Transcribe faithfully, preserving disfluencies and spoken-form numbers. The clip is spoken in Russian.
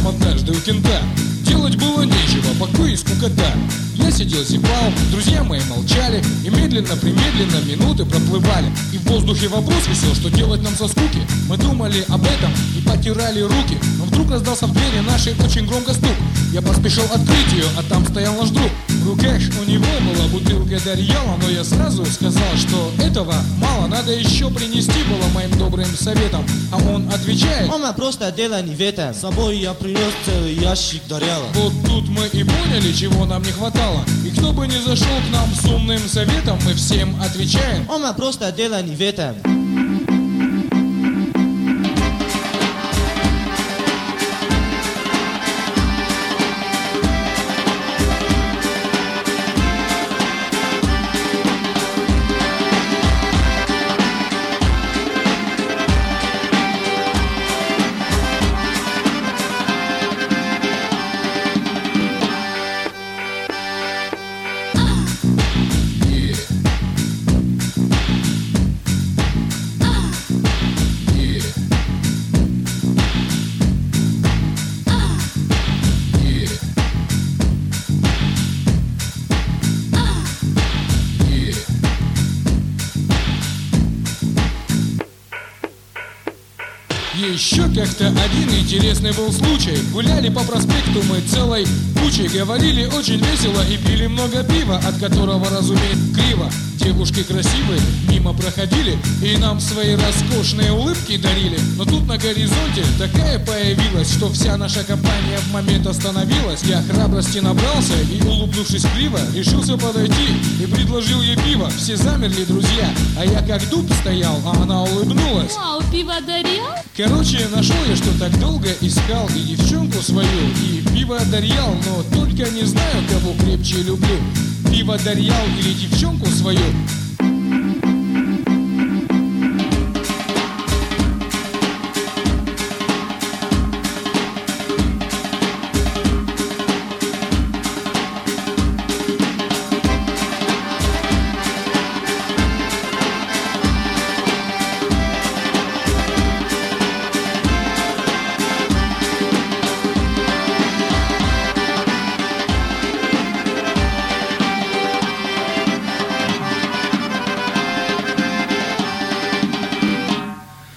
там однажды у кента. Делать было нечего, покой и скукота. Я сидел, зевал, друзья мои молчали, и медленно-примедленно минуты проплывали. И в воздухе вопрос висел, что делать нам со скуки. Мы думали об этом и потирали руки. Но вдруг раздался в двери нашей очень громко стук. Я поспешил открыть ее, а там стоял наш друг. В руках у него была бутылка Дарьяла, но я сразу сказал, что этого мало, надо еще принести было моим добрым советом. А он отвечает: мама, просто дело не в этом. С собой я принес целый ящик Дарьяла. Вот тут мы и поняли, чего нам не хватало. И кто бы ни зашел к нам с умным советом, мы всем отвечаем: мама, просто дело не в этом. Еще как-то один интересный был случай. Гуляли по проспекту мы целой кучей. Говорили очень весело и пили много пива, от которого, разумеется, криво. Девушки красивые мимо проходили и нам свои роскошные улыбки дарили. Но тут на горизонте такая появилась, что вся наша компания в момент остановилась. Я храбрости набрался и, улыбнувшись криво, решился подойти и предложил ей пиво. Все замерли, друзья, а я как дуб стоял, а она улыбнулась. Вау, пиво Дарьял? Короче, нашел я, что так долго искал, и девчонку свою, и пиво Дарьял, но только не знаю, кого крепче люблю. Пиво Дарьял или девчонку свою.